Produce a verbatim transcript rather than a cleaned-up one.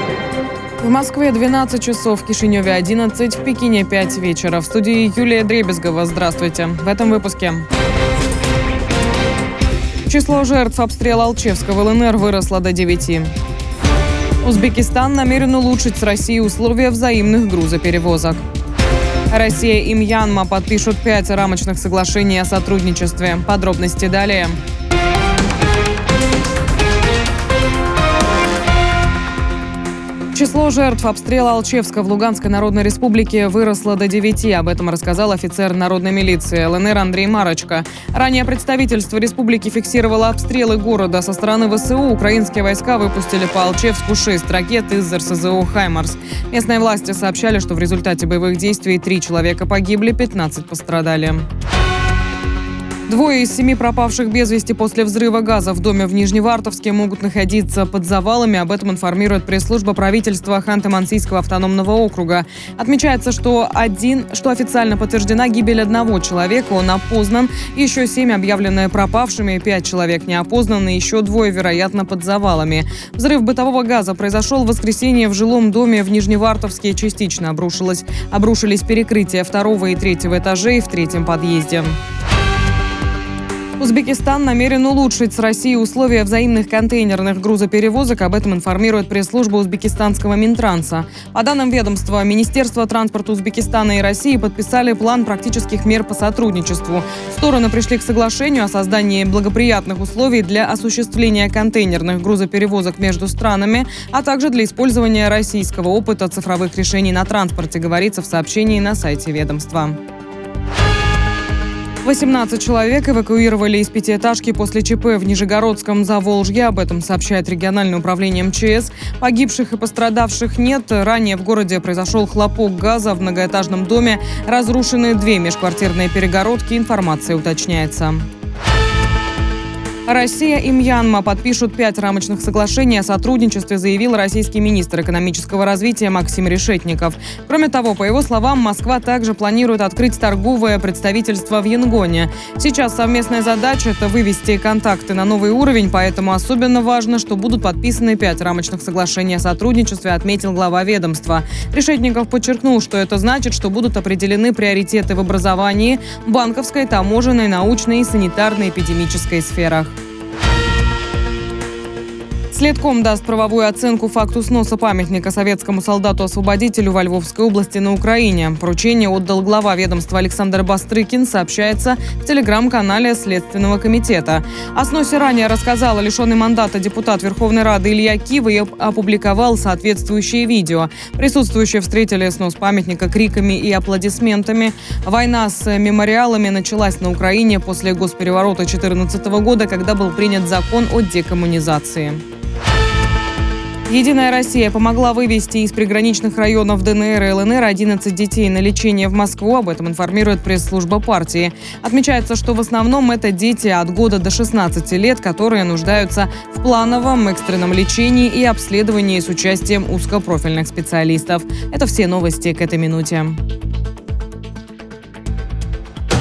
В Москве двенадцать часов, в Кишиневе одиннадцать, в Пекине пять вечера. В студии Юлия Дребезгова. Здравствуйте. В этом выпуске. Число жертв обстрела Алчевска в ЛНР выросло до девяти. Узбекистан намерен улучшить с Россией условия взаимных грузоперевозок. Россия и Мьянма подпишут пять рамочных соглашений о сотрудничестве. Подробности далее. Число жертв обстрела Алчевска в Луганской Народной Республике выросло до девяти. Об этом рассказал офицер народной милиции ЛНР Андрей Марочка. Ранее представительство республики фиксировало обстрелы города. Со стороны ВСУ украинские войска выпустили по Алчевску шесть ракет из РСЗО «Хаймарс». Местные власти сообщали, что в результате боевых действий три человека погибли, пятнадцать пострадали. Двое из семи пропавших без вести после взрыва газа в доме в Нижневартовске могут находиться под завалами. Об этом информирует пресс-служба правительства Ханты-Мансийского автономного округа. Отмечается, что, один, что официально подтверждена гибель одного человека. Он опознан. Еще семь объявлены пропавшими, пять человек не опознаны, еще двое, вероятно, под завалами. Взрыв бытового газа произошел в воскресенье в жилом доме в Нижневартовске. Частично обрушилось, обрушились перекрытия второго и третьего этажей в третьем подъезде. Узбекистан намерен улучшить с Россией условия взаимных контейнерных грузоперевозок. Об этом информирует пресс-служба узбекистанского Минтранса. По данным ведомства, Министерство транспорта Узбекистана и России подписали план практических мер по сотрудничеству. Стороны пришли к соглашению о создании благоприятных условий для осуществления контейнерных грузоперевозок между странами, а также для использования российского опыта цифровых решений на транспорте, говорится в сообщении на сайте ведомства. восемнадцать человек эвакуировали из пятиэтажки после ЧП в Нижегородском Заволжье. Об этом сообщает региональное управление МЧС. Погибших и пострадавших нет. Ранее в городе произошел хлопок газа в многоэтажном доме. Разрушены две межквартирные перегородки. Информация уточняется. Россия и Мьянма подпишут пять рамочных соглашений о сотрудничестве, заявил российский министр экономического развития Максим Решетников. Кроме того, по его словам, Москва также планирует открыть торговое представительство в Янгоне. Сейчас совместная задача – это вывести контакты на новый уровень, поэтому особенно важно, что будут подписаны пять рамочных соглашений о сотрудничестве, отметил глава ведомства. Решетников подчеркнул, что это значит, что будут определены приоритеты в образовании, банковской, таможенной, научной и санитарно-эпидемической сферах. Следком даст правовую оценку факту сноса памятника советскому солдату-освободителю во Львовской области на Украине. Поручение отдал глава ведомства Александр Бастрыкин, сообщается в телеграм-канале Следственного комитета. О сносе ранее рассказал лишенный мандата депутат Верховной Рады Илья Кива и опубликовал соответствующее видео. Присутствующие встретили снос памятника криками и аплодисментами. Война с мемориалами началась на Украине после госпереворота две тысячи четырнадцатого года, когда был принят закон о декоммунизации. «Единая Россия» помогла вывести из приграничных районов ДНР и ЛНР одиннадцать детей на лечение в Москву. Об этом информирует пресс-служба партии. Отмечается, что в основном это дети от года до шестнадцати лет, которые нуждаются в плановом экстренном лечении и обследовании с участием узкопрофильных специалистов. Это все новости к этой минуте.